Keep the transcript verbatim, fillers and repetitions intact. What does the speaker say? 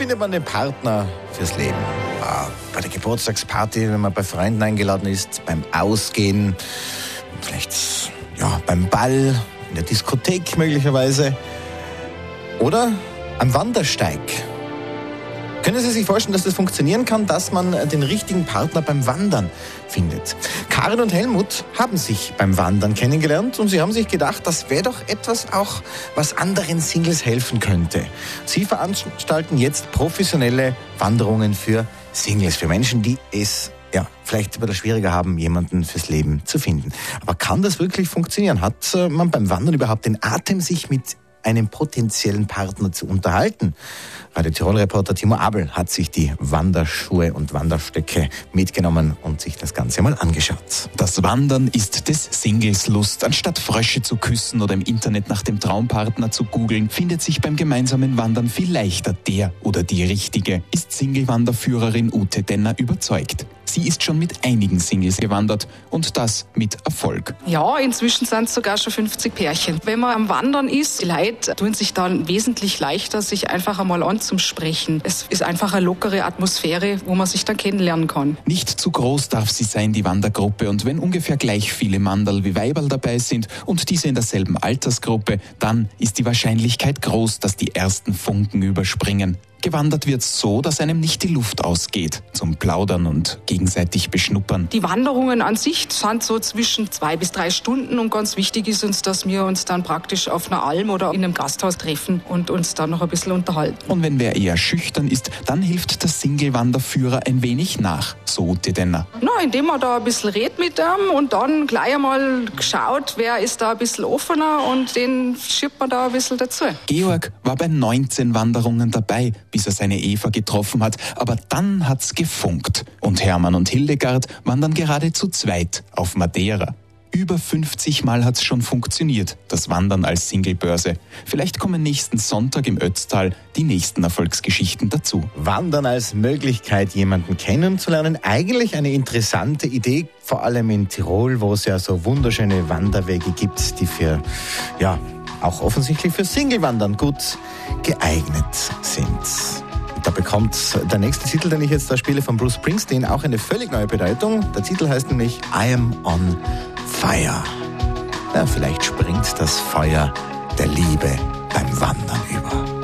findet man den Partner fürs Leben? Ah, bei der Geburtstagsparty, wenn man bei Freunden eingeladen ist, beim Ausgehen, vielleicht ja, beim Ball, in der Diskothek möglicherweise oder am Wandersteig. Können Sie sich vorstellen, dass das funktionieren kann, dass man den richtigen Partner beim Wandern findet? Karin und Helmut haben sich beim Wandern kennengelernt und sie haben sich gedacht, das wäre doch etwas auch, was anderen Singles helfen könnte. Sie veranstalten jetzt professionelle Wanderungen für Singles, für Menschen, die es ja, vielleicht ein bisschen schwieriger haben, jemanden fürs Leben zu finden. Aber kann das wirklich funktionieren? Hat man beim Wandern überhaupt den Atem, sich mit einem potenziellen Partner zu unterhalten? Radio Tirol-Reporter Timo Abel hat sich die Wanderschuhe und Wanderstöcke mitgenommen und sich das Ganze mal angeschaut. Das Wandern ist des Singles Lust. Anstatt Frösche zu küssen oder im Internet nach dem Traumpartner zu googeln, findet sich beim gemeinsamen Wandern viel leichter der oder die Richtige, ist Single-Wanderführerin Ute Denner überzeugt. Sie ist schon mit einigen Singles gewandert und das mit Erfolg. Ja, inzwischen sind es sogar schon fünfzig Pärchen. Wenn man am Wandern ist, die Leute tun sich dann wesentlich leichter, sich einfach einmal anzusprechen. Es ist einfach eine lockere Atmosphäre, wo man sich dann kennenlernen kann. Nicht zu groß darf sie sein, die Wandergruppe. Und wenn ungefähr gleich viele Manderl wie Weiberl dabei sind und diese in derselben Altersgruppe, dann ist die Wahrscheinlichkeit groß, dass die ersten Funken überspringen. Gewandert wird so, dass einem nicht die Luft ausgeht zum Plaudern und gegenseitig beschnuppern. Die Wanderungen an sich sind so zwischen zwei bis drei Stunden und ganz wichtig ist uns, dass wir uns dann praktisch auf einer Alm oder in einem Gasthaus treffen und uns dann noch ein bisschen unterhalten. Und wenn wer eher schüchtern ist, dann hilft der Single-Wanderführer ein wenig nach, so Ute Denner. Na, indem man da ein bisschen redet mit ihm und dann gleich einmal schaut, wer ist da ein bisschen offener und den schiebt man da ein bisschen dazu. Georg war bei neunzehn Wanderungen dabei, bis er seine Eva getroffen hat. Aber dann hat's gefunkt. Und Hermann und Hildegard waren dann gerade zu zweit auf Madeira. Über fünfzig Mal hat's schon funktioniert, das Wandern als Singlebörse. Vielleicht kommen nächsten Sonntag im Ötztal die nächsten Erfolgsgeschichten dazu. Wandern als Möglichkeit, jemanden kennenzulernen. Eigentlich eine interessante Idee, vor allem in Tirol, wo es ja so wunderschöne Wanderwege gibt, die für, ja, auch offensichtlich für Singlewandern gut geeignet sind. Da bekommt der nächste Titel, den ich jetzt da spiele, von Bruce Springsteen, auch eine völlig neue Bedeutung. Der Titel heißt nämlich I Am on Fire. Na, vielleicht springt das Feuer der Liebe beim Wandern über.